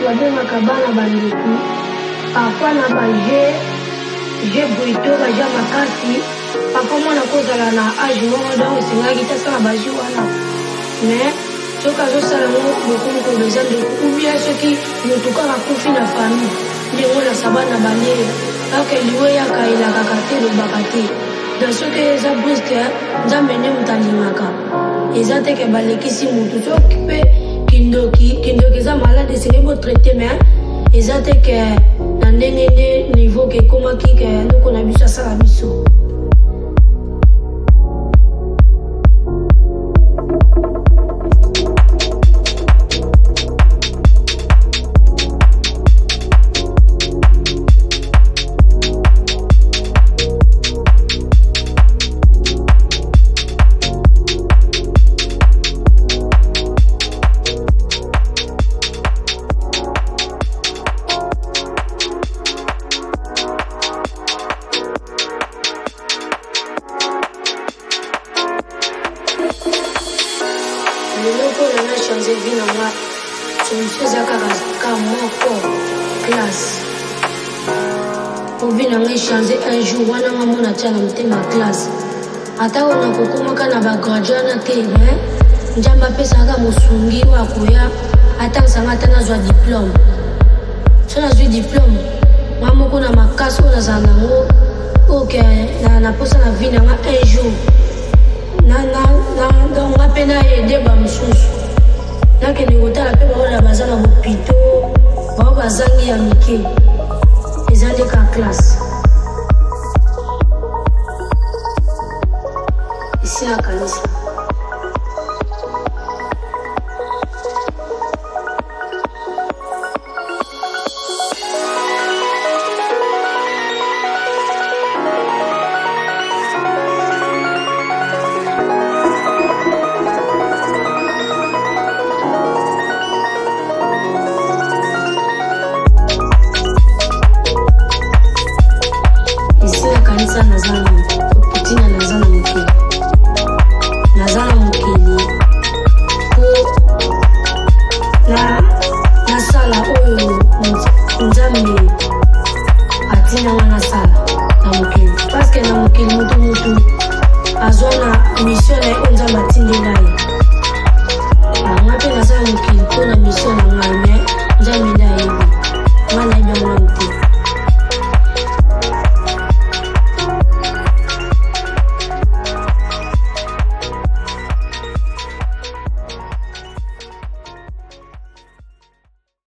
babengaka bana bandeki parfois na baje buito baja makasi parfois mwana kozala na age moko donc esengaki te asala baji wana mais soki azosala ngo bokomokolo eza ndeko ubia soki motu kaka kufi na famille ndenge olasa bana balie kaka liwe yaka elakaka te lobaka te donc soki eza briske nzambe nde moto alingaka eza teke balekisi motu soki mpe kindoki eza malade esengeli botraite mais eza teke na ndenge nde niveau ke ekomaki ke ndoko na biso asala biso leloko nanga change vie nanga solution eza kaka moko classe po vie nanga echange un jour wana nga mona tia na motema classe ata oyo nakokomaka na bagradue wana te nzambe apesaka mosungi oyo akoya atansanga ata nazwa diplôme so nazwi diplôme nga moko na makasi oyo nazala nango oke naposa na vie nanga un jour nga mpe naede bamosusu nakende kotala mpe baoyo baza na bopito bao bazangi ya mike eza nde ka classe esi na kanisa kanisa nazanga